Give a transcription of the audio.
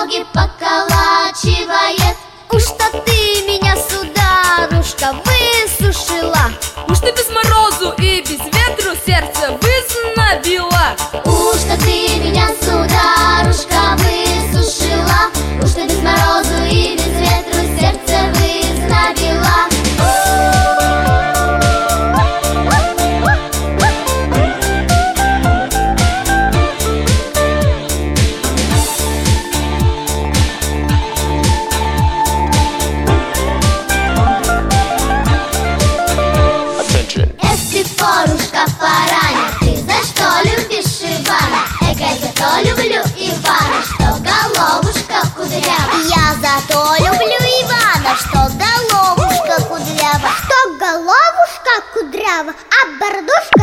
ноги поколачивает. Уж что ты меня, сударушка, высушила. Уж ты без морозу и без ветру сердце вызнобила. Уж что ты меня, сударушка, высушила. Уж ты без морозу и без ветру сердце вызнобила. Эх ты, порушка, поранит, ты за что любишь Ивана? Эк, я за то люблю Ивана, что головушка кудрява. Я зато люблю Ивана, что головушка кудрява. Что головушка кудрява, а бородушка